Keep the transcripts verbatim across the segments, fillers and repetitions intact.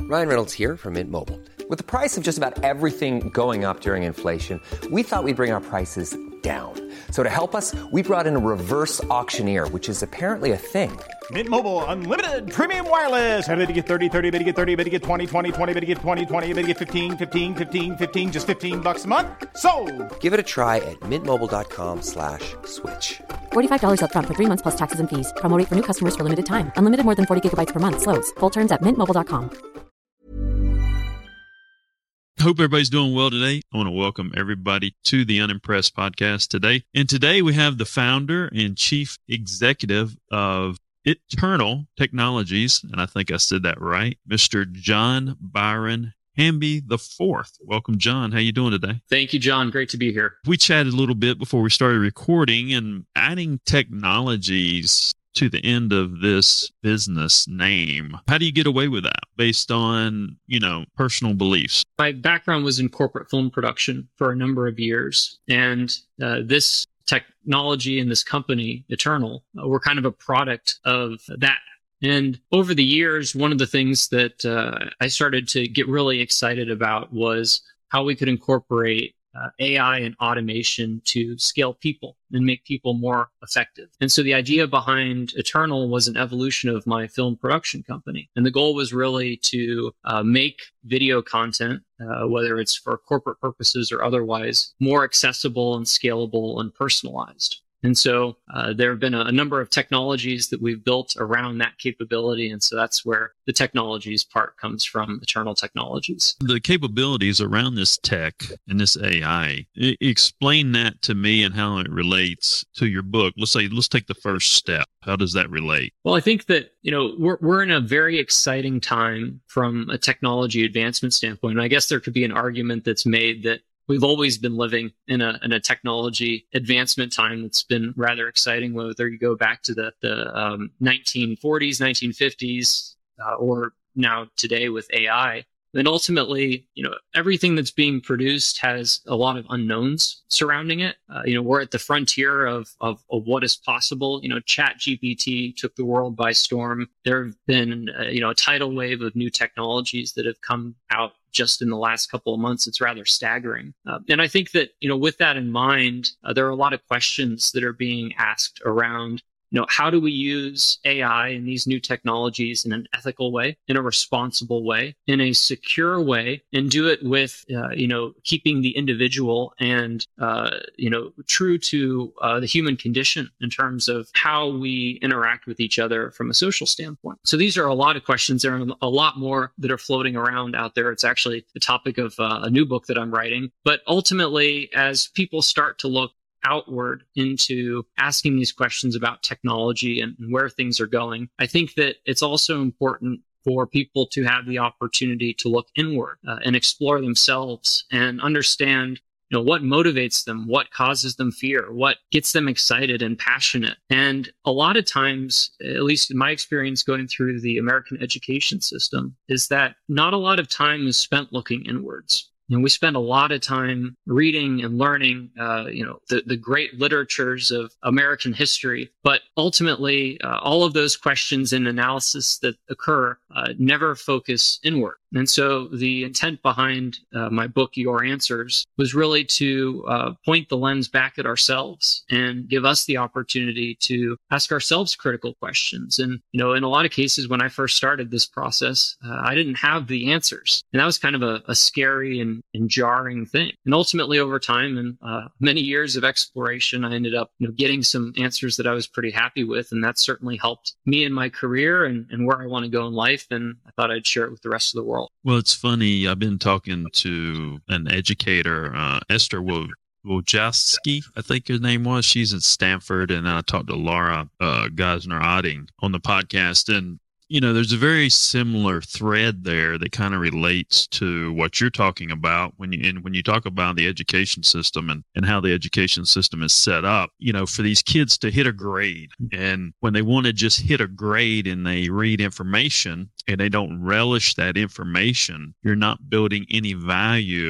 Ryan Reynolds here from Mint Mobile. With the price of just about everything going up during inflation, we thought we'd bring our prices down. So to help us, we brought in a reverse auctioneer, which is apparently a thing. Mint Mobile Unlimited Premium Wireless. How to get thirty, thirty, how to get thirty, how to get twenty, twenty, twenty, how to get twenty, twenty, how to get fifteen, fifteen, fifteen, fifteen, just fifteen bucks a month? Sold! Give it a try at mintmobile.com slash switch. forty-five dollars up front for three months plus taxes and fees. Promo rate for new customers for limited time. Unlimited more than forty gigabytes per month. Slows full terms at mint mobile dot com. Hope everybody's doing well today. I want to welcome everybody to the Unimpressed podcast today. And today we have the founder and chief executive of Eternal Technologies, and I think I said that right, Mister John Byron Hamby the Fourth. Welcome, John. How you doing today? Thank you, John. Great to be here. We chatted a little bit before we started recording, and adding technologies to the end of this business name. How do you get away with that based on, you know, personal beliefs? My background was in corporate film production for a number of years, and uh, this technology and this company, Eternal, uh, were kind of a product of that. And over the years, one of the things that uh, I started to get really excited about was how we could incorporate uh, A I and automation to scale people and make people more effective. And so the idea behind Eternal was an evolution of my film production company. And the goal was really to uh, make video content, uh, whether it's for corporate purposes or otherwise, more accessible and scalable and personalized. And so uh, there have been a, a number of technologies that we've built around that capability. And so that's where the technologies part comes from, Eternal Technologies. The capabilities around this tech and this A I, I- explain that to me and how it relates to your book. Let's say, let's take the first step. How does that relate? Well, I think that, you know, we're, we're in a very exciting time from a technology advancement standpoint. And I guess there could be an argument that's made that we've always been living in a in a technology advancement time that's been rather exciting, whether you go back to the, the um, nineteen forties, nineteen fifties, uh, or now today with A I. And ultimately, you know, everything that's being produced has a lot of unknowns surrounding it. Uh, you know, we're at the frontier of, of of what is possible. You know, ChatGPT took the world by storm. There have been, uh, you know, a tidal wave of new technologies that have come out just in the last couple of months. It's rather staggering. Uh, and I think that, you know, with that in mind, uh, there are a lot of questions that are being asked around, you know, how do we use A I and these new technologies in an ethical way, in a responsible way, in a secure way, and do it with, uh, you know, keeping the individual and, uh, you know, true to uh, the human condition in terms of how we interact with each other from a social standpoint. So these are a lot of questions. There are a lot more that are floating around out there. It's actually the topic of uh, a new book that I'm writing. But ultimately, as people start to look outward into asking these questions about technology and where things are going, I think that it's also important for people to have the opportunity to look inward uh, and explore themselves and understand, you know, what motivates them, what causes them fear, what gets them excited and passionate. And a lot of times, at least in my experience going through the American education system, is that not a lot of time is spent looking inwards. You know, we spend a lot of time reading and learning, uh, you know, the, the great literatures of American history. But ultimately, uh, all of those questions and analysis that occur uh, never focus inward. And so the intent behind uh, my book, Your Answers, was really to uh, point the lens back at ourselves and give us the opportunity to ask ourselves critical questions. And, you know, in a lot of cases, when I first started this process, uh, I didn't have the answers. And that was kind of a, a scary and, and jarring thing. And ultimately, over time and uh, many years of exploration, I ended up, you know, getting some answers that I was pretty happy with. And that certainly helped me in my career and, and where I want to go in life. And I thought I'd share it with the rest of the world. Well, it's funny. I've been talking to an educator, uh, Esther Woj- Wojcicki, I think her name was. She's at Stanford. And I talked to Laura uh, Geisner-Otting on the podcast. And, you know, there's a very similar thread there that kind of relates to what you're talking about when you and when you talk about the education system and, and how the education system is set up, you know, for these kids to hit a grade. And when they want to just hit a grade and they read information and they don't relish that information, you're not building any value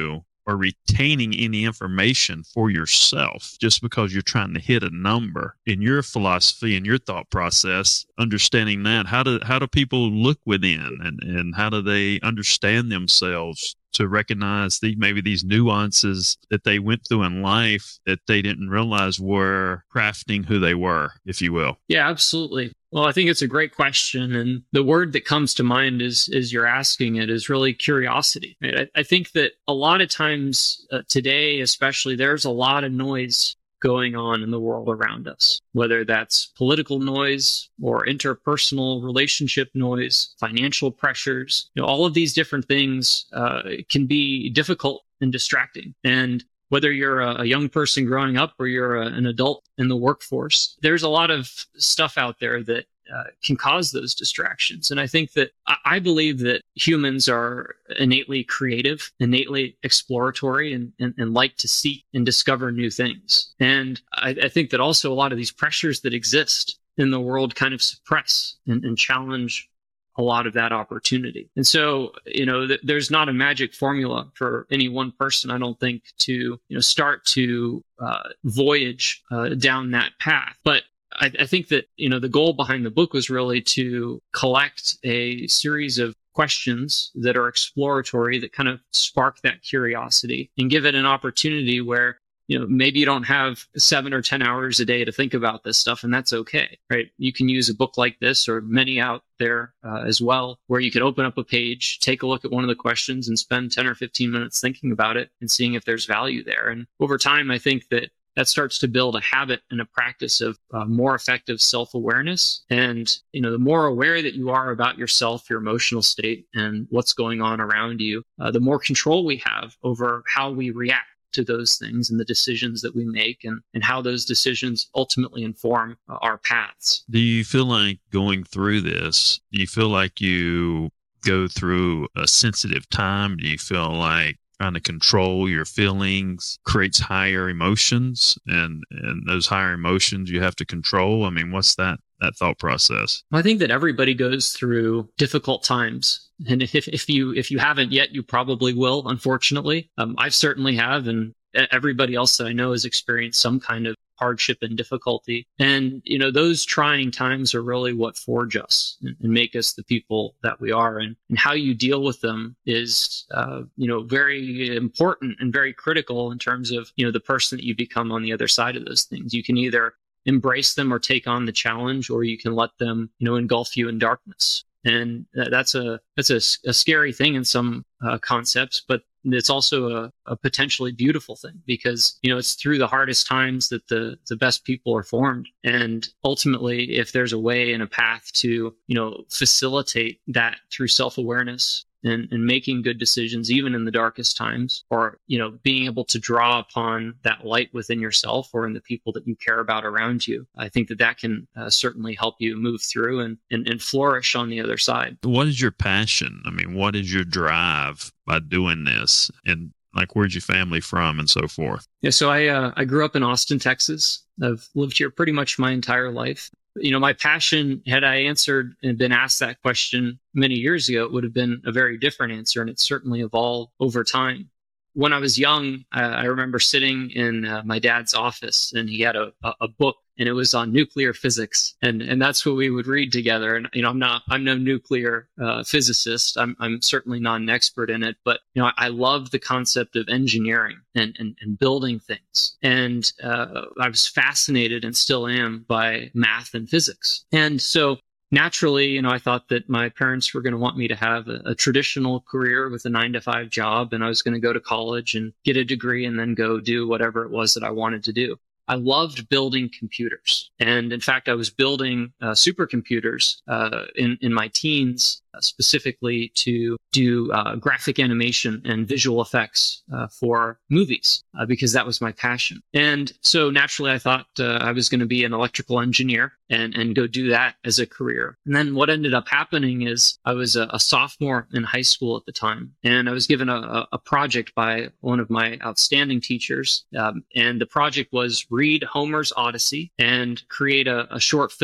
or retaining any information for yourself just because you're trying to hit a number. In your philosophy and your thought process, understanding that, how do how do people look within, and, and how do they understand themselves to recognize the, maybe these nuances that they went through in life that they didn't realize were crafting who they were, if you will? Yeah, absolutely. Well, I think it's a great question. And the word that comes to mind is, as you're asking it, is really curiosity. Right? I, I think that a lot of times uh, today, especially, there's a lot of noise going on in the world around us, whether that's political noise or interpersonal relationship noise, financial pressures. You know, all of these different things uh, can be difficult and distracting. And whether you're a, a young person growing up or you're a, an adult in the workforce, there's a lot of stuff out there that uh, can cause those distractions. And I think that I, I believe that humans are innately creative, innately exploratory, and, and, and like to seek and discover new things. And I, I think that also a lot of these pressures that exist in the world kind of suppress and, and challenge a lot of that opportunity. And so, you know, th- there's not a magic formula for any one person, I don't think, to, you know, start to uh, voyage uh, down that path. But I, I think that, you know, the goal behind the book was really to collect a series of questions that are exploratory, that kind of spark that curiosity and give it an opportunity where, you know, maybe you don't have seven or ten hours a day to think about this stuff, and that's okay, right? You can use a book like this, or many out there uh, as well, where you can open up a page, take a look at one of the questions, and spend ten or fifteen minutes thinking about it and seeing if there's value there. And over time, I think that that starts to build a habit and a practice of uh, more effective self-awareness. And, you know, the more aware that you are about yourself, your emotional state, and what's going on around you, uh, the more control we have over how we react to those things and the decisions that we make, and, and how those decisions ultimately inform uh, our paths. Do you feel like going through this, do you feel like you go through a sensitive time? Do you feel like trying to control your feelings creates higher emotions, and, and those higher emotions you have to control? I mean, what's that, that thought process? I think that everybody goes through difficult times. And if, if you, if you haven't yet, you probably will, unfortunately. Um, I certainly have. And everybody else that I know has experienced some kind of hardship and difficulty. And, you know, those trying times are really what forge us and, and make us the people that we are. And, and how you deal with them is, uh, you know, very important and very critical in terms of, you know, the person that you become on the other side of those things. You can either embrace them or take on the challenge, or you can let them, you know, engulf you in darkness. And that's a that's a, a scary thing in some uh, concepts, but it's also a, a potentially beautiful thing, because, you know, it's through the hardest times that the the best people are formed. And ultimately, if there's a way and a path to, you know, facilitate that through self-awareness and, and making good decisions, even in the darkest times, or, you know, being able to draw upon that light within yourself or in the people that you care about around you, I think that that can uh, certainly help you move through and, and, and flourish on the other side. What is your passion? I mean, what is your drive by doing this? And like, where's your family from and so forth? Yeah, so I uh, I grew up in Austin, Texas. I've lived here pretty much my entire life. You know, my passion, had I answered and been asked that question many years ago, it would have been a very different answer, and it's certainly evolved over time. When I was young, uh, I remember sitting in uh, my dad's office, and he had a, a, a book, and it was on nuclear physics, and and that's what we would read together. And you know, I'm not, I'm no nuclear uh, physicist. I'm I'm certainly not an expert in it, but you know, I, I love the concept of engineering and and, and building things, and uh, I was fascinated and still am by math and physics, and so. Naturally, you know, I thought that my parents were going to want me to have a, a traditional career with a nine to five job, and I was going to go to college and get a degree and then go do whatever it was that I wanted to do. I loved building computers. And in fact, I was building uh, supercomputers uh, in, in my teens, uh, specifically to do uh, graphic animation and visual effects uh, for movies, uh, because that was my passion. And so naturally, I thought uh, I was going to be an electrical engineer and, and go do that as a career. And then what ended up happening is I was a, a sophomore in high school at the time, and I was given a, a project by one of my outstanding teachers. Um, and the project was read Homer's Odyssey and create a, a short film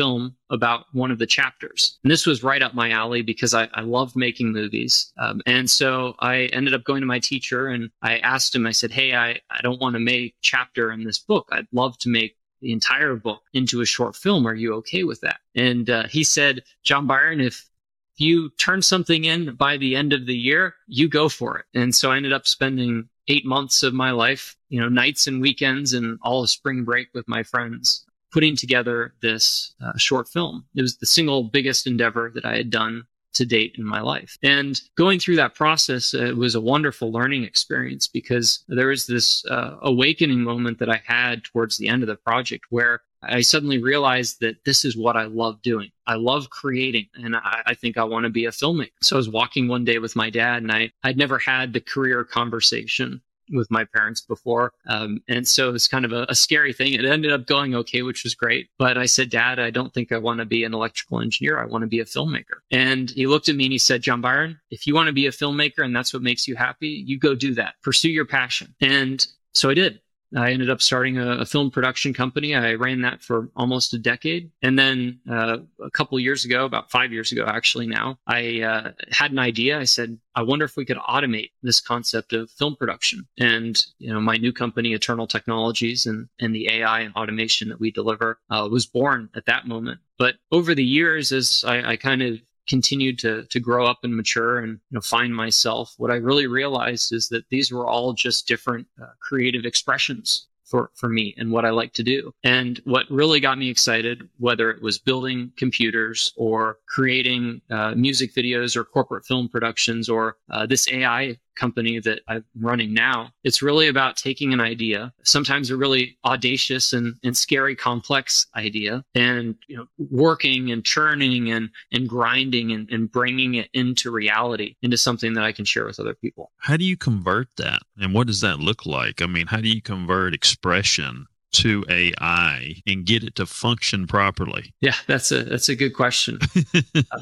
about one of the chapters. And this was right up my alley because I, I loved making movies. Um, and so I ended up going to my teacher and I asked him, I said, hey, I, I don't want to make a chapter in this book. I'd love to make the entire book into a short film. Are you okay with that? And uh, he said, John Byron, if you turn something in by the end of the year, you go for it. And so I ended up spending eight months of my life, you know, nights and weekends and all of spring break with my friends, putting together this uh, short film. It was the single biggest endeavor that I had done to date in my life. And going through that process, uh, it was a wonderful learning experience because there was this uh, awakening moment that I had towards the end of the project where I suddenly realized that this is what I love doing. I love creating, and I, I think I want to be a filmmaker. So I was walking one day with my dad, and I, I'd never had the career conversation with my parents before. Um, and so it's kind of a, a scary thing. It ended up going okay, which was great. But I said, Dad, I don't think I want to be an electrical engineer. I want to be a filmmaker. And he looked at me and he said, John Byron, if you want to be a filmmaker and that's what makes you happy, you go do that. Pursue your passion. And so I did. I ended up starting a, a film production company. I ran that for almost a decade. And then uh, a couple of years ago, about five years ago, actually now, I uh, had an idea. I said, I wonder if we could automate this concept of film production. And, you know, my new company, Eternal Technologies, and, and the A I and automation that we deliver uh, was born at that moment. But over the years, as I, I kind of continued to to grow up and mature and, you know, find myself, what I really realized is that these were all just different uh, creative expressions for for me and what I like to do. And what really got me excited, whether it was building computers or creating uh, music videos or corporate film productions or uh, this A I company that I'm running now, it's really about taking an idea, sometimes a really audacious and, and scary, complex idea, and, you know, working and churning and, and grinding and, and bringing it into reality, into something that I can share with other people. How do you convert that? And what does that look like? I mean, how do you convert expression to A I and get it to function properly? Yeah, that's a that's a good question. uh,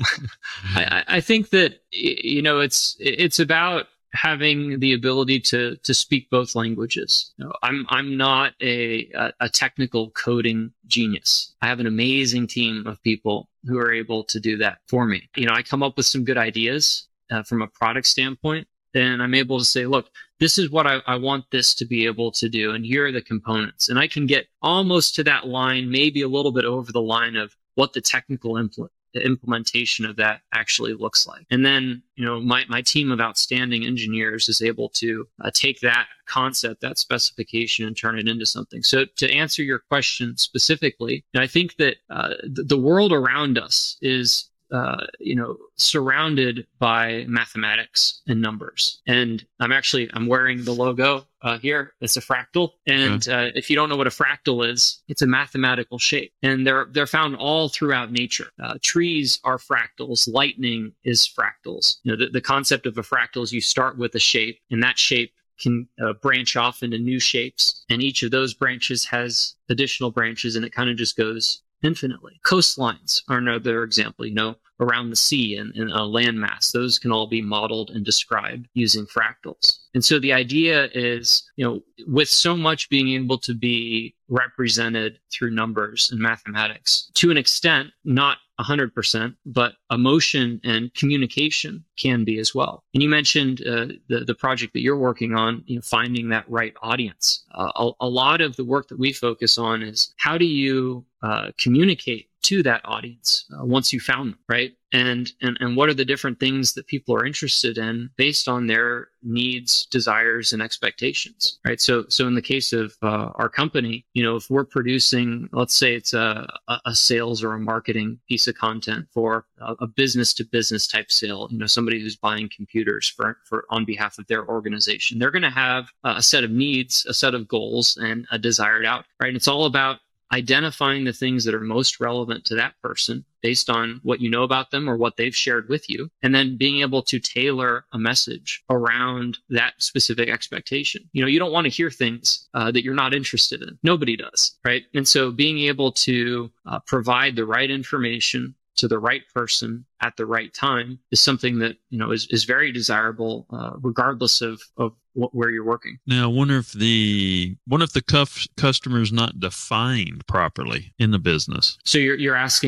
I, I think that, you know, it's it's about having the ability to to speak both languages. You know, I'm I'm not a, a a technical coding genius. I have an amazing team of people who are able to do that for me. You know, I come up with some good ideas uh, from a product standpoint, and I'm able to say, look, this is what I, I want this to be able to do, and here are the components. And I can get almost to that line, maybe a little bit over the line of what the technical impl- the implementation of that actually looks like. And then, you know, my, my team of outstanding engineers is able to uh, take that concept, that specification, and turn it into something. So to answer your question specifically, I think that uh, the, the world around us is Uh, you know, surrounded by mathematics and numbers. And I'm actually, I'm wearing the logo uh, here. It's a fractal. And uh, if you don't know what a fractal is, it's a mathematical shape. And they're they're found all throughout nature. Uh, trees are fractals. Lightning is fractals. You know, the, the concept of a fractal is you start with a shape, and that shape can uh, branch off into new shapes. And each of those branches has additional branches, and it kind of just goes infinitely. Coastlines are another example, you know, around the sea and, and a landmass. Those can all be modeled and described using fractals. And so the idea is, you know, with so much being able to be represented through numbers and mathematics, to an extent, not one hundred percent, but emotion and communication can be as well. And you mentioned uh, the, the project that you're working on, you know, finding that right audience. Uh, a, a lot of the work that we focus on is how do you uh, communicate to that audience uh, once you found them, right? And, and and what are the different things that people are interested in based on their needs, desires, and expectations, right? So so in the case of uh, our company, you know, if we're producing, let's say it's a, a sales or a marketing piece of content for a, a business-to-business type sale, you know, somebody who's buying computers for, for on behalf of their organization, they're going to have a set of needs, a set of goals, and a desired outcome, right? And it's all about identifying the things that are most relevant to that person based on what you know about them or what they've shared with you, and then being able to tailor a message around that specific expectation. You know, you don't want to hear things uh, that you're not interested in. Nobody does, right? And so being able to uh, provide the right information to the right person at the right time is something that, you know, is, is very desirable, uh, regardless of, of what, where you're working. Now, I wonder if the, what if the cuff customer is not defined properly in the business? So you're, you're asking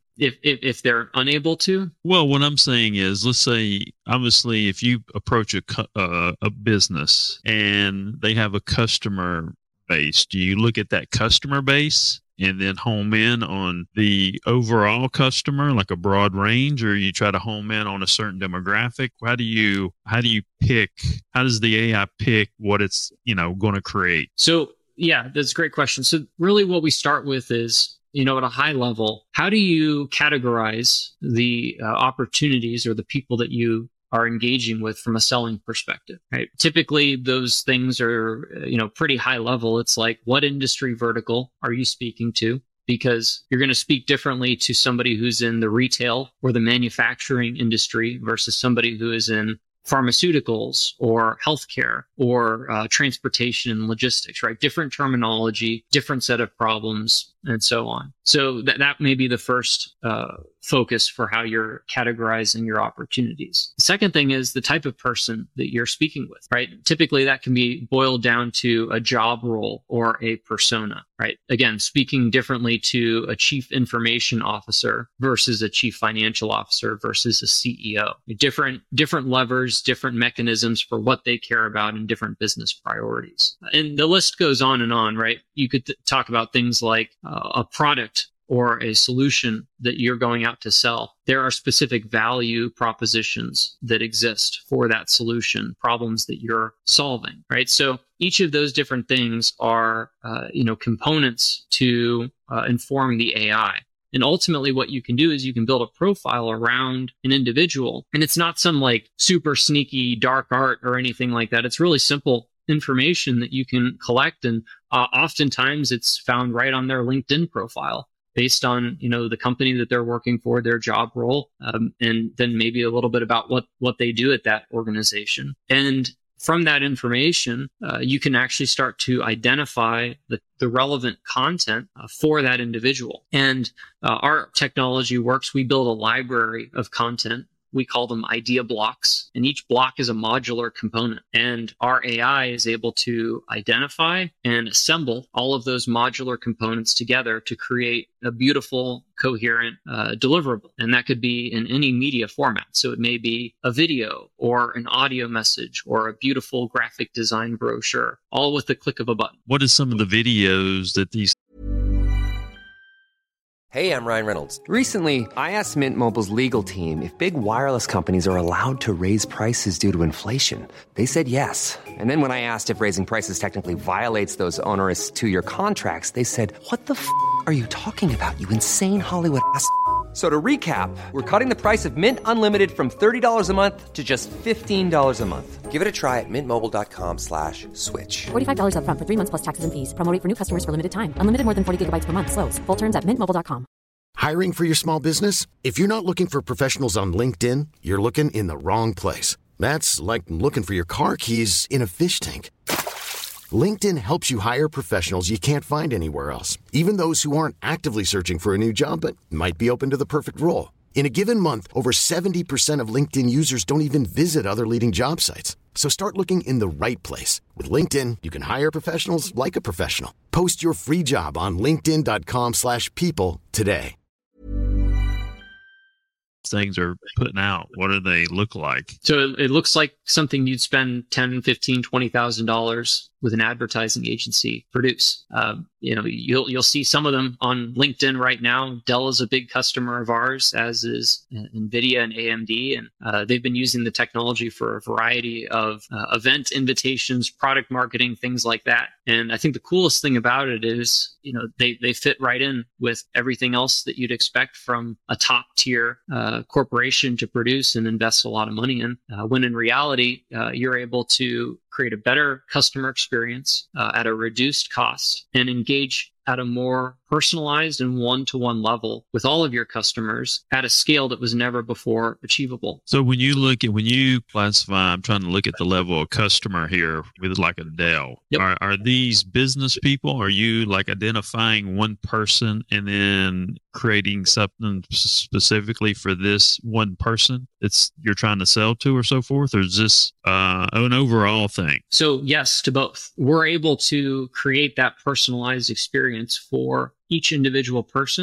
if, if if they're unable to? Well, what I'm saying is, let's say, obviously, if you approach a cu- uh, a business and they have a customer base, do you look at that customer base and then home in on the overall customer, like a broad range, or you try to home in on a certain demographic? How do you how do you pick? How does the A I pick what it's you know going to create? So yeah, that's a great question. So really, what we start with is, you know, at a high level, how do you categorize the uh, opportunities or the people that you are engaging with from a selling perspective, right? Typically, those things are, you know, pretty high level. It's like, what industry vertical are you speaking to? Because you're going to speak differently to somebody who's in the retail or the manufacturing industry versus somebody who is in pharmaceuticals or healthcare or uh, transportation and logistics, right? Different terminology, different set of problems, and so on. So that, that may be the first uh, focus for how you're categorizing your opportunities. The second thing is the type of person that you're speaking with, right? Typically that can be boiled down to a job role or a persona, right? Again, speaking differently to a chief information officer versus a chief financial officer versus a C E O. Different, different levers, different mechanisms for what they care about and different business priorities. And the list goes on and on, right? You could th- talk about things like uh, a product or a solution that you're going out to sell. There are specific value propositions that exist for that solution, problems that you're solving, right? So each of those different things are, uh, you know, components to uh, inform the A I. And ultimately what you can do is you can build a profile around an individual. And it's not some like super sneaky dark art or anything like that. It's really simple information that you can collect. And uh, oftentimes it's found right on their LinkedIn profile, based on, you know, the company that they're working for, their job role, um, and then maybe a little bit about what, what they do at that organization. And from that information, uh, you can actually start to identify the, the relevant content uh, for that individual. And uh, our technology works. We build a library of content. We call them idea blocks, and each block is a modular component. And our A I is able to identify and assemble all of those modular components together to create a beautiful, coherent uh, deliverable. And that could be in any media format. So it may be a video or an audio message or a beautiful graphic design brochure, all with the click of a button. What are some of the videos that these Hey, I'm Ryan Reynolds. Recently, I asked Mint Mobile's legal team if big wireless companies are allowed to raise prices due to inflation. They said yes. And then when I asked if raising prices technically violates those onerous two-year contracts, they said, "What the f*** are you talking about, you insane Hollywood ass f- So to recap, we're cutting the price of Mint Unlimited from thirty dollars a month to just fifteen dollars a month. Give it a try at mintmobile.com slash switch. forty-five dollars up front for three months plus taxes and fees. Promo rate for new customers for limited time. Unlimited more than forty gigabytes per month. Slows full terms at mint mobile dot com. Hiring for your small business? If you're not looking for professionals on LinkedIn, you're looking in the wrong place. That's like looking for your car keys in a fish tank. LinkedIn helps you hire professionals you can't find anywhere else, even those who aren't actively searching for a new job but might be open to the perfect role. In a given month, over seventy percent of LinkedIn users don't even visit other leading job sites. So start looking in the right place. With LinkedIn, you can hire professionals like a professional. Post your free job on linkedin.com slash people today. things are putting out? What do they look like? So it, it looks like something you'd spend ten, fifteen, twenty thousand dollars with an advertising agency produce. Um, you know, you'll you'll see some of them on LinkedIn right now. Dell is a big customer of ours, as is NVIDIA and A M D, and uh, they've been using the technology for a variety of uh, event invitations, product marketing, things like that. And I think the coolest thing about it is, you know, they they fit right in with everything else that you'd expect from a top tier uh, corporation to produce and invest a lot of money in. Uh, when in reality, uh, you're able to create a better customer experience uh, at a reduced cost and engage at a more personalized and one-to-one level with all of your customers at a scale that was never before achievable. So when you look at, when you classify, I'm trying to look at the level of customer here with like a Dell. Yep. Are, are these business people? Are you like identifying one person and then creating something specifically for this one person it's you're trying to sell to or so forth? Or is this uh, an overall thing? So yes, to both. We're able to create that personalized experience for each individual person,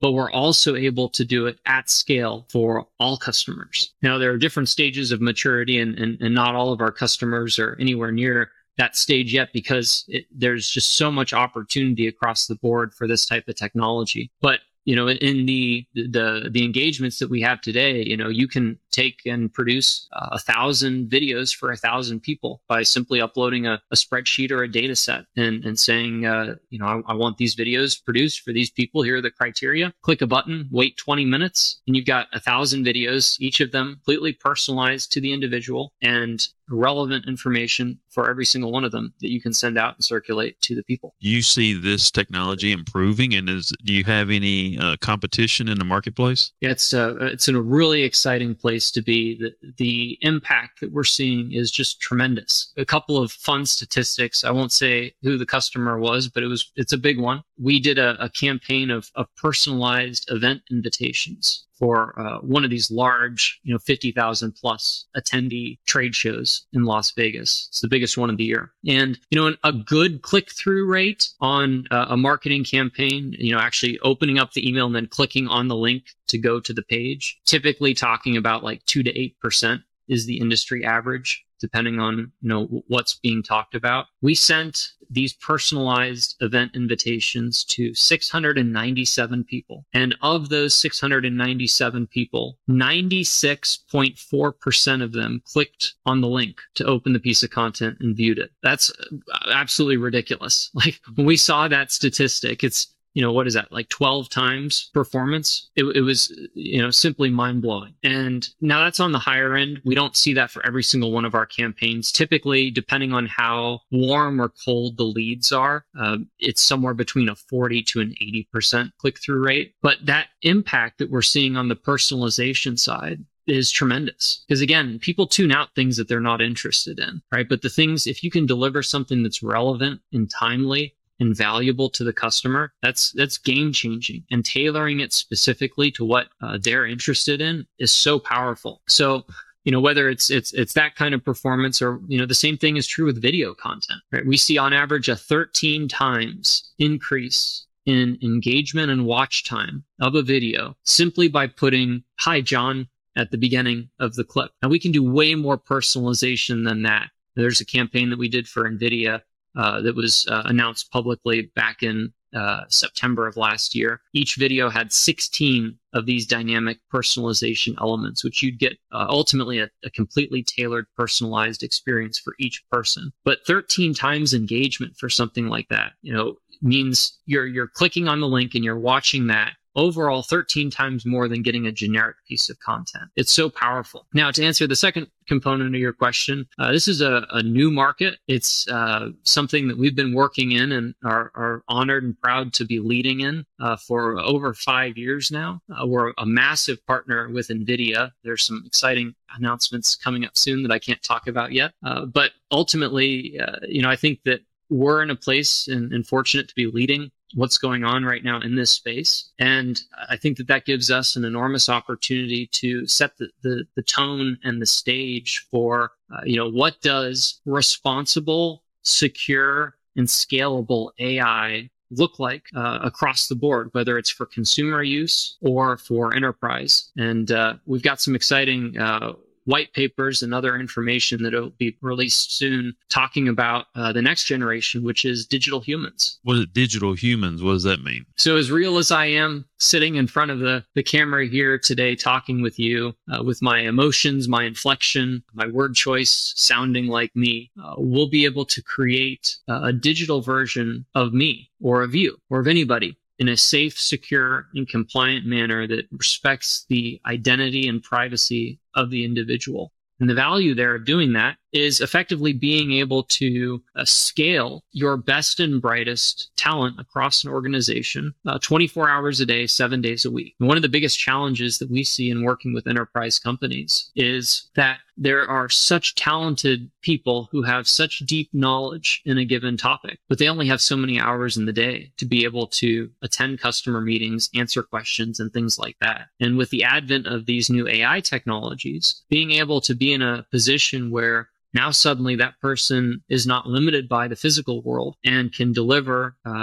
but we're also able to do it at scale for all customers. Now, there are different stages of maturity, and, and, and not all of our customers are anywhere near that stage yet, because it, there's just so much opportunity across the board for this type of technology. But you know, in the the the engagements that we have today, you know, you can take and produce uh, a thousand videos for a thousand people by simply uploading a, a spreadsheet or a data set and, and saying, uh, you know, I, I want these videos produced for these people. Here are the criteria. Click a button, wait twenty minutes, and you've got a thousand videos, each of them completely personalized to the individual and relevant information for every single one of them that you can send out and circulate to the people. You see this technology improving, and is do you have any uh, competition in the marketplace? Yeah, it's uh, it's in a really exciting place to be. The, the impact that we're seeing is just tremendous. A couple of fun statistics. I won't say who the customer was, but it was it's a big one. We did a, a campaign of, of personalized event invitations for uh, one of these large, you know, fifty thousand plus attendee trade shows in Las Vegas. It's the biggest one of the year. And, you know, a good click-through rate on uh, a marketing campaign, you know, actually opening up the email and then clicking on the link to go to the page, typically talking about like two to eight percent is the industry average, depending on, you know, what's being talked about. We sent these personalized event invitations to six hundred ninety-seven people. And of those six hundred ninety-seven people, ninety-six point four percent of them clicked on the link to open the piece of content and viewed it. That's absolutely ridiculous. Like when we saw that statistic, it's, you know, what is that, like twelve times performance? It, it was, you know, simply mind blowing. And now that's on the higher end. We don't see that for every single one of our campaigns. Typically, depending on how warm or cold the leads are, uh, it's somewhere between a forty to an eighty percent click-through rate. But that impact that we're seeing on the personalization side is tremendous. Because again, people tune out things that they're not interested in, right? But the things, if you can deliver something that's relevant and timely and valuable to the customer, that's that's game changing. And tailoring it specifically to what uh, they're interested in is so powerful. So, you know, whether it's it's it's that kind of performance, or, you know, the same thing is true with video content, right? We see on average a thirteen times increase in engagement and watch time of a video simply by putting "Hi, John" at the beginning of the clip. Now we can do way more personalization than that. There's a campaign that we did for NVIDIA Uh, that was uh, announced publicly back in uh, September of last year. Each video had sixteen of these dynamic personalization elements, which you'd get uh, ultimately a, a completely tailored, personalized experience for each person. But thirteen times engagement for something like that, you know, means you're you're clicking on the link and you're watching that. Overall, thirteen times more than getting a generic piece of content. It's so powerful. Now, to answer the second component of your question, uh, this is a, a new market. It's uh, something that we've been working in and are, are honored and proud to be leading in uh, for over five years now. Uh, we're a massive partner with NVIDIA. There's some exciting announcements coming up soon that I can't talk about yet. Uh, but ultimately, uh, you know, I think that we're in a place and, and fortunate to be leading what's going on right now in this space. And I think that that gives us an enormous opportunity to set the, the, the tone and the stage for, uh, you know, what does responsible, secure, and scalable A I look like uh, across the board, whether it's for consumer use or for enterprise. And uh, we've got some exciting uh, white papers and other information that will be released soon talking about uh, the next generation, which is digital humans. What is digital humans? What does that mean? So as real as I am sitting in front of the, the camera here today, talking with you, uh, with my emotions, my inflection, my word choice sounding like me, uh, we'll be able to create uh, a digital version of me or of you or of anybody in a safe, secure, and compliant manner that respects the identity and privacy of the individual. And the value there of doing that is effectively being able to uh, scale your best and brightest talent across an organization uh, twenty-four hours a day, seven days a week. And one of the biggest challenges that we see in working with enterprise companies is that there are such talented people who have such deep knowledge in a given topic, but they only have so many hours in the day to be able to attend customer meetings, answer questions, and things like that. And with the advent of these new A I technologies, being able to be in a position where now suddenly that person is not limited by the physical world and can deliver uh,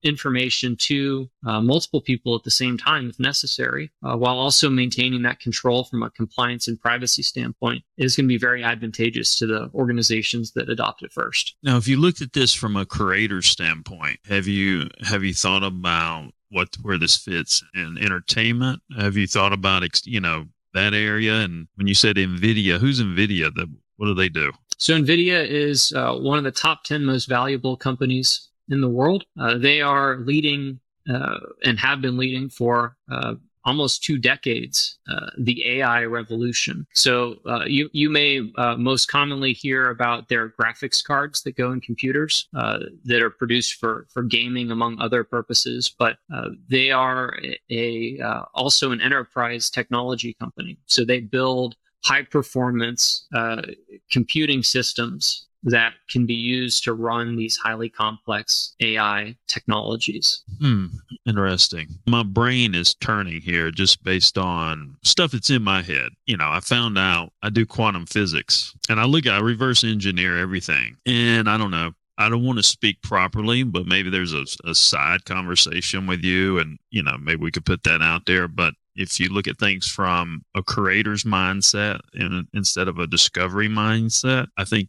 information to uh, multiple people at the same time if necessary, uh, while also maintaining that control from a compliance and privacy standpoint, is going to be very advantageous to the organizations that adopt it first. Now, if you looked at this from a creator standpoint, have you have you thought about what where this fits in entertainment? Have you thought about, you know, that area? And when you said NVIDIA, who's NVIDIA? The, what do they do? So NVIDIA is uh, one of the top ten most valuable companies in the world. Uh, they are leading uh, and have been leading for uh, almost two decades, uh, the A I revolution. So uh, you you may uh, most commonly hear about their graphics cards that go in computers uh, that are produced for for gaming, among other purposes. But uh, they are a, a uh, also an enterprise technology company. So they build high performance uh, computing systems that can be used to run these highly complex A I technologies. Hmm. Interesting. My brain is turning here just based on stuff that's in my head. You know, I found out I do quantum physics and I look, I reverse engineer everything. And I don't know, I don't want to speak properly, but maybe there's a, a side conversation with you and, you know, maybe we could put that out there. But if you look at things from a creator's mindset and instead of a discovery mindset, I think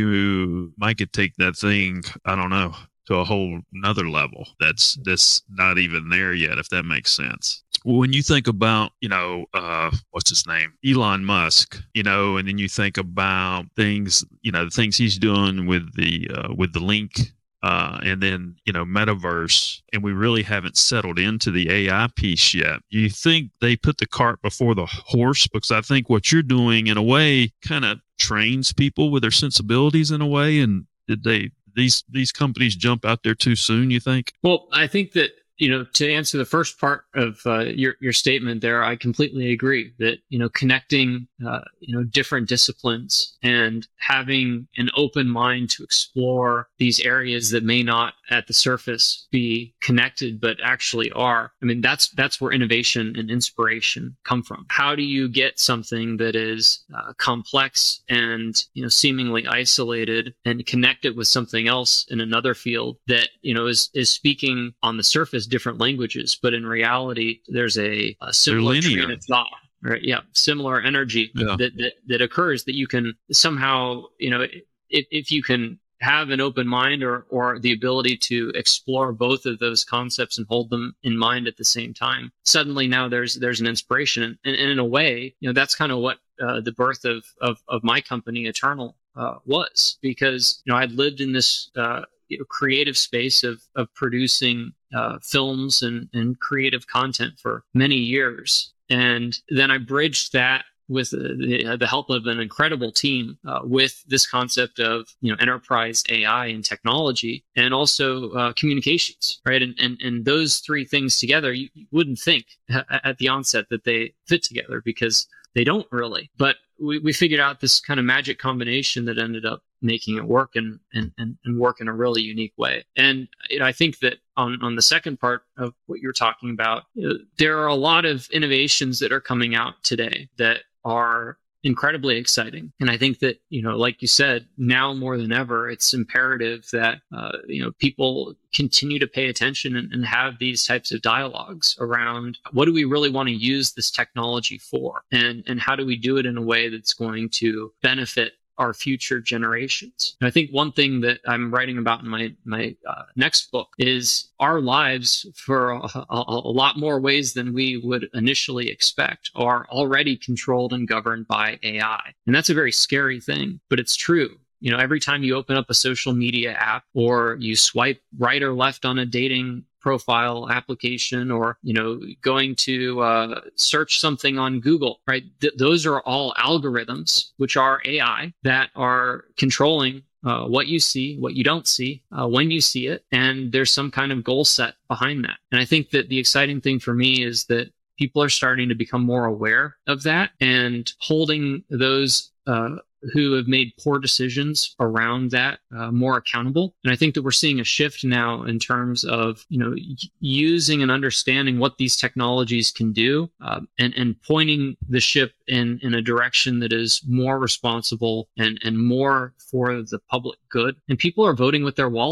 you might could take that thing, I don't know, to a whole nother level that's that's not even there yet, if that makes sense. When you think about, you know, uh, what's his name? Elon Musk, you know, and then you think about things, you know, the things he's doing with the uh, with the link Uh, and then, you know, metaverse, and we really haven't settled into the A I piece yet. Do you think they put the cart before the horse? Because I think what you're doing, in a way, kind of trains people with their sensibilities in a way. And did they these these companies jump out there too soon, you think? Well, I think that, you know, to answer the first part of uh, your your statement there, I completely agree that, you know, connecting, uh, you know, different disciplines and having an open mind to explore these areas that may not at the surface be connected, but actually are. I mean, that's that's where innovation and inspiration come from. How do you get something that is uh, complex and, you know, seemingly isolated and connect it with something else in another field that, you know, is is speaking on the surface different languages, but in reality, there's a, a similar train of thought, right? Yeah, similar energy yeah. that, that that occurs that you can somehow, you know, if if you can have an open mind or or the ability to explore both of those concepts and hold them in mind at the same time, suddenly now there's there's an inspiration, and, and in a way, you know, that's kind of what uh, the birth of of of my company, Eternal, uh, was, because, you know, I'd lived in this uh, you know, creative space of of producing uh, films and and creative content for many years, and then I bridged that with the, the help of an incredible team uh, with this concept of, you know, enterprise A I and technology, and also uh, communications, right? And, and and those three things together, you, you wouldn't think at the onset that they fit together, because they don't really. But we, we figured out this kind of magic combination that ended up making it work and, and, and, and work in a really unique way. And, you know, I think that on, on the second part of what you're talking about, you know, there are a lot of innovations that are coming out today that are incredibly exciting. And I think that, you know, like you said, now more than ever, it's imperative that, uh, you know, people continue to pay attention and, and have these types of dialogues around what do we really want to use this technology for? And, and how do we do it in a way that's going to benefit our future generations? And I think one thing that I'm writing about in my my uh, next book is our lives, for a, a, a lot more ways than we would initially expect, are already controlled and governed by A I. And that's a very scary thing, but it's true. You know, every time you open up a social media app, or you swipe right or left on a dating profile application, or, you know, going to uh, search something on Google, right? Th- those are all algorithms, which are A I, that are controlling uh, what you see, what you don't see, uh, when you see it. And there's some kind of goal set behind that. And I think that the exciting thing for me is that people are starting to become more aware of that and holding those uh, who have made poor decisions around that uh, more accountable. And I think that we're seeing a shift now in terms of, you know, y- using and understanding what these technologies can do, uh, and, and pointing the ship in, in a direction that is more responsible and, and more for the public good. And people are voting with their wallets.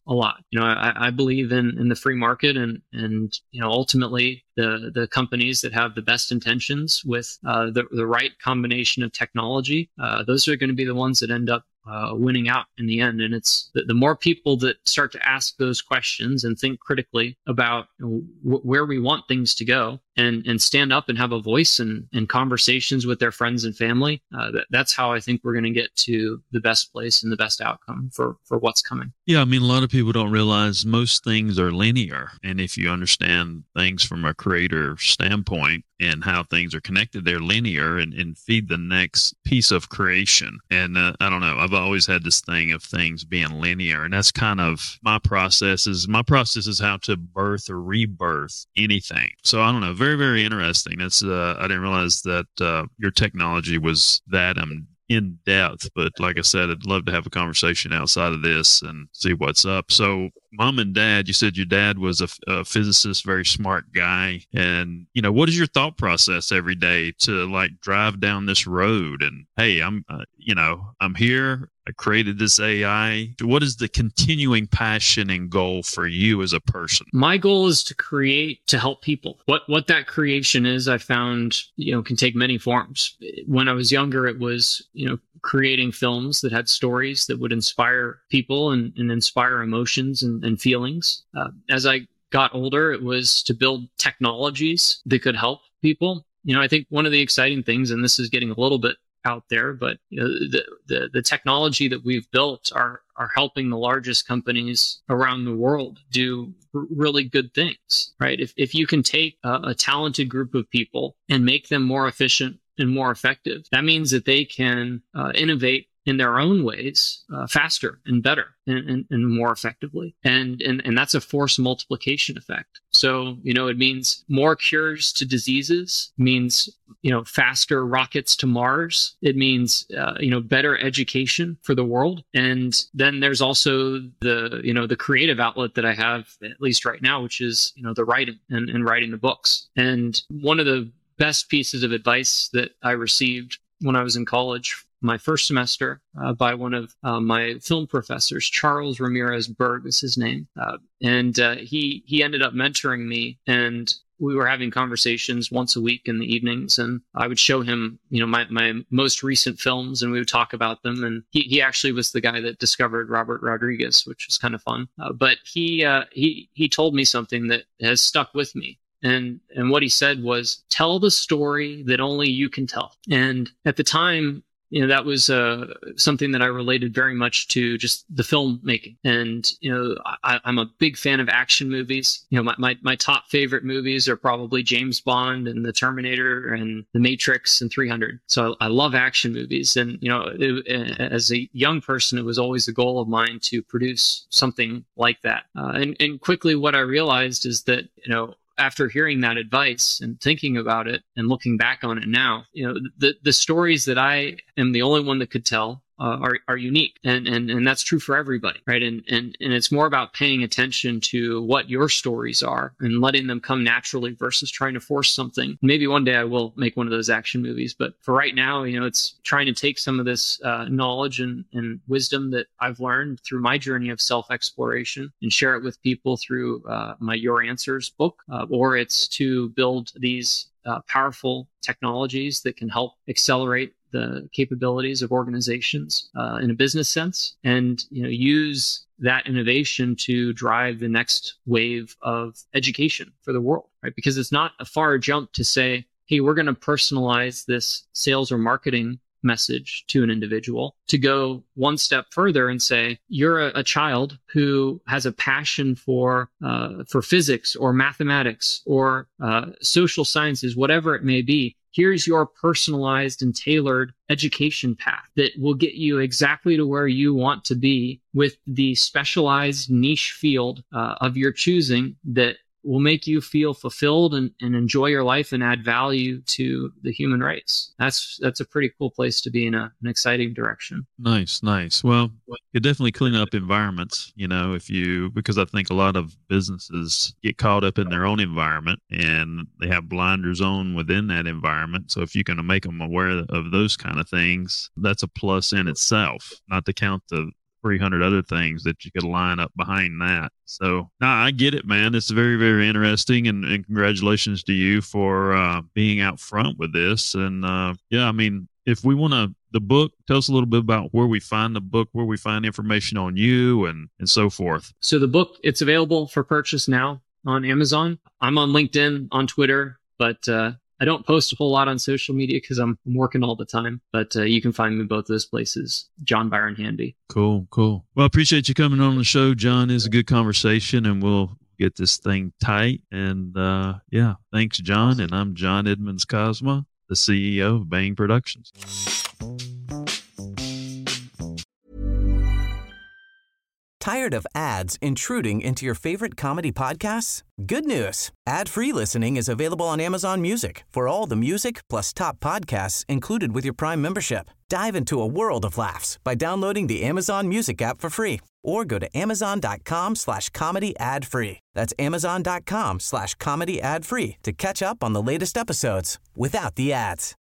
a lot. You know, I, I believe in, in the free market, and, and, you know, ultimately the, the companies that have the best intentions with uh, the, the right combination of technology, uh, those are going to be the ones that end up Uh, winning out in the end. And it's the, the more people that start to ask those questions and think critically about you know, wh- where we want things to go, and and stand up and have a voice and and conversations with their friends and family. Uh, that, that's how I think we're going to get to the best place and the best outcome for for what's coming. Yeah, I mean, a lot of people don't realize most things are linear, and if you understand things from a creator standpoint and how things are connected, they're linear and, and feed the next piece of creation. And uh, I don't know, I've always had this thing of things being linear, and that's kind of my process. Is my process is how to birth or rebirth anything. So I don't know, very, very interesting. It's uh, I didn't realize that uh, your technology was that um, in depth, but like I said, I'd love to have a conversation outside of this and see what's up. So mom and dad, you said your dad was a, a physicist, very smart guy. And, you know, what is your thought process every day to like drive down this road and, hey, I'm, uh, you know, I'm here. I created this A I. What is the continuing passion and goal for you as a person? My goal is to create to help people. What what that creation is, I found, you know, can take many forms. When I was younger, it was, you know, creating films that had stories that would inspire people and, and inspire emotions and, and feelings. Uh, as I got older, it was to build technologies that could help people. You know, I think one of the exciting things, and this is getting a little bit out there, but you know, the, the the technology that we've built are are helping the largest companies around the world do r- really good things, right? If if you can take a, a talented group of people and make them more efficient and more effective, that means that they can uh, innovate in their own ways uh, faster and better and, and, and more effectively. And, and, and that's a force multiplication effect. So, you know, it means more cures to diseases, means, you know, faster rockets to Mars. It means, uh, you know, better education for the world. And then there's also the, you know, the creative outlet that I have, at least right now, which is, you know, the writing and, and writing the books. And one of the best pieces of advice that I received when I was in college, my first semester, uh, by one of uh, my film professors, Charles Ramirez Berg is his name. Uh, and uh, he he ended up mentoring me, and we were having conversations once a week in the evenings, and I would show him, you know, my, my most recent films, and we would talk about them. And he, he actually was the guy that discovered Robert Rodriguez, which was kind of fun. Uh, but he uh, he he told me something that has stuck with me. And and what he said was, tell the story that only you can tell. And at the time, you know, that was uh, something that I related very much to just the filmmaking. And, you know, I, I'm a big fan of action movies. You know, my, my, my top favorite movies are probably James Bond and The Terminator and The Matrix and three hundred. So I, I love action movies. And, you know, it, as a young person, it was always a goal of mine to produce something like that. Uh, and, and quickly what I realized is that, you know, after hearing that advice and thinking about it and looking back on it now, you know, the the stories that I am the only one that could tell uh, are are unique, and and and that's true for everybody, right? And and and it's more about paying attention to what your stories are and letting them come naturally versus trying to force something. Maybe one day I will make one of those action movies, but for right now, you know, it's trying to take some of this uh, knowledge and and wisdom that I've learned through my journey of self-exploration and share it with people through uh, my Your Answers book, uh, or it's to build these uh, powerful technologies that can help accelerate the capabilities of organizations uh, in a business sense, and you know, use that innovation to drive the next wave of education for the world, right? Because it's not a far jump to say, hey, we're going to personalize this sales or marketing message to an individual, to go one step further and say, you're a, a child who has a passion for uh, for physics or mathematics or uh, social sciences, whatever it may be. Here's your personalized and tailored education path that will get you exactly to where you want to be with the specialized niche field uh, of your choosing that will make you feel fulfilled and, and enjoy your life and add value to the human race. That's that's a pretty cool place to be in a, an exciting direction. Nice, nice. Well, you definitely clean up environments, you know, if you, because I think a lot of businesses get caught up in their own environment and they have blinders on within that environment. So if you can make them aware of those kind of things, that's a plus in itself, not to count the three hundred other things that you could line up behind that. So, no, I get it, man. It's very, very interesting, and, and congratulations to you for uh, being out front with this. And, uh, yeah, I mean, if we want to, the book, tell us a little bit about where we find the book, where we find information on you and, and so forth. So the book, it's available for purchase now on Amazon. I'm on LinkedIn, on Twitter, but uh, I don't post a whole lot on social media because I'm working all the time. But uh, you can find me both those places, John Byron Hanby. Cool, cool. Well, I appreciate you coming on the show, John. It's a good conversation, and we'll get this thing tight. And uh, yeah, thanks, John. And I'm John Edmonds Cosma, the C E O of Bang Productions. Tired of ads intruding into your favorite comedy podcasts? Good news. Ad-free listening is available on Amazon Music for all the music plus top podcasts included with your Prime membership. Dive into a world of laughs by downloading the Amazon Music app for free or go to amazon.com slash comedy ad free. That's amazon.com slash comedy ad free to catch up on the latest episodes without the ads.